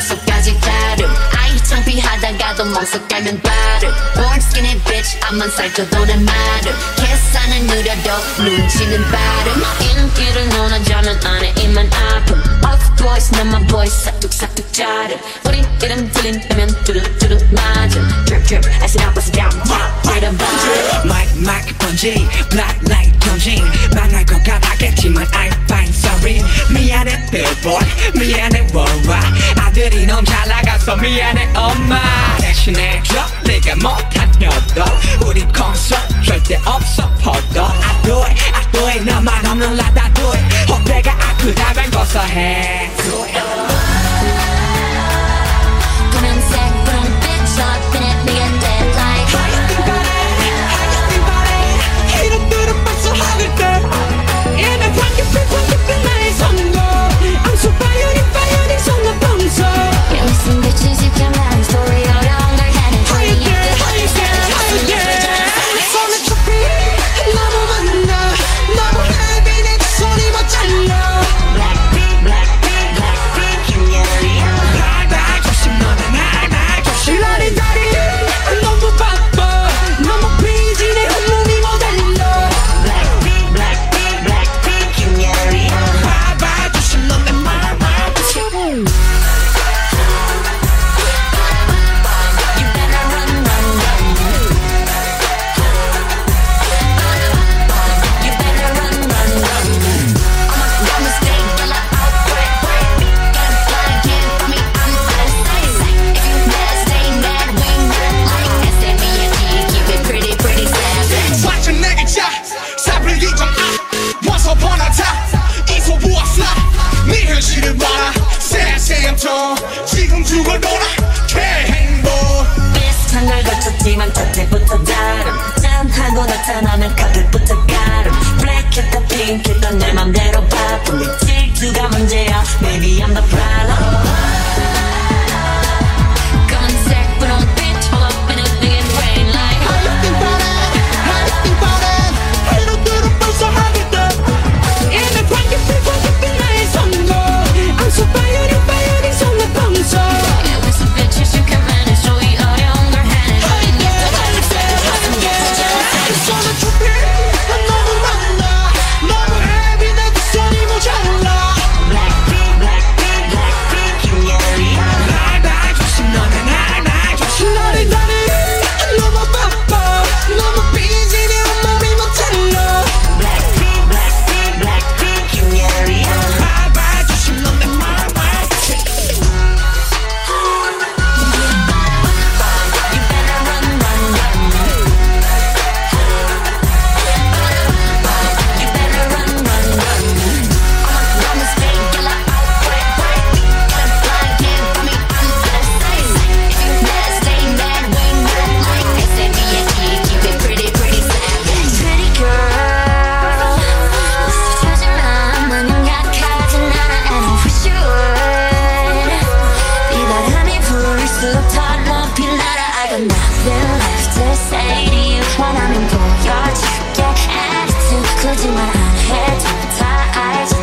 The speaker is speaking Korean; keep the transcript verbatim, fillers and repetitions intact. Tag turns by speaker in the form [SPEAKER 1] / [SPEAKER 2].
[SPEAKER 1] 숙소까지 다름 아이 창피하다가도 멍석 깔면 바름 Born skinny bitch 앞만 살쪄도 내 마름 계산은 느려도 눈치는 빠름 인기를 논하자면 안에 입만 아픔 Off boys 난 my boys 사뚝사뚝 자름 우리 이름 들린다면 뚜루뚜루 맞음 Drip drip as it up as it down Rock right on bottom
[SPEAKER 2] Mic mic 번지 Black light 경진 망할 것 같았겠지만 I'm fine sorry 미안해 billboard 미안해 worldwide 아들이 너무 잘 나가서 미안해 엄마 대신해줘 네가 못한 여도 우리 콘서트 절대 없어 퍼도 I do it I do it 나만 없는 라다 do it 허배가 아프다면 고소해 do it
[SPEAKER 1] 검은색 분홍 빛 up in it me and dead like
[SPEAKER 2] How you think about it? How you think about it? 이름들은 벌써 하늘 때 In a funky fit funky fit 나의 선거 I'm so fire fire 손나 봉서
[SPEAKER 1] Yeah listen bitches you can marry story 어려운 걸 해낸
[SPEAKER 2] How you get How you get How you get 손에 좁히 너무 많아 너무 heavy 내 손이 못 잘려
[SPEAKER 1] Blackpink Blackpink Blackpink 김예리
[SPEAKER 2] 날날 조심 너는 날날 조심 날이 다리 너무 바빠 너무 busy 내 온몸이 모델로
[SPEAKER 1] Blackpink Blackpink Blackpink 김예리
[SPEAKER 2] 봐봐 조심 너내 말말 조심
[SPEAKER 1] You better run run run You better run run run I'm a mistake girl I outbreak Get a fly again for me I'm out of sight If you mad stay mad we not like S M E and G keep it pretty pretty savage
[SPEAKER 3] 완전 내게 자 사불기 좀아 Once upon a time 이소부와 fly 네 현실을 봐라 세세한 톤 지금 죽어도나 개행복
[SPEAKER 1] 비슷한 걸 거쳤지만 첫 때부터 다름 짠하고 나타나면 가격부터 가름 블랙했다 핑크했다 내 맘대로 바쁜 네 질투가 문제야 Maybe I'm the problem 검은색 분홍 빛 all up in it big and rain like
[SPEAKER 3] How you think about it? How you think about it? 이름들은 벌써 하늘 때
[SPEAKER 2] In a funky fit funky fit 나의 선거 I'm so fire fire 손나 봉서
[SPEAKER 1] Yeah with some bitches you can manage so 이 어려운 걸 해내 How you get to how you feel how you get to jealous
[SPEAKER 3] 손에 좁히 너무 많아 너무 heavy 내 손이 모자라
[SPEAKER 1] Blackpink Blackpink Blackpink 김예리
[SPEAKER 2] 날날 조심 너는 날날 조심
[SPEAKER 3] 날이 다리 너무 바빠 너무 busy 내 온몸이 못 잘려
[SPEAKER 1] Blackpink Blackpink Blackpink 김예리
[SPEAKER 2] 봐봐 조심 너내 말말 조심
[SPEAKER 1] You better run run run You better run run run I'm a mistake girl I outbreak Get a fly again for me I'm out of sight If you mad stay mad we not like S M E and G keep it pretty pretty savage Pretty girl 스쳐지만 마냥 약하진 않아 and I wish you would 비바람이 불수록 더 높이 날아 I got nothing left to say to you 원하면 보여줄게 attitude 굳이 말 안 해도 다 알지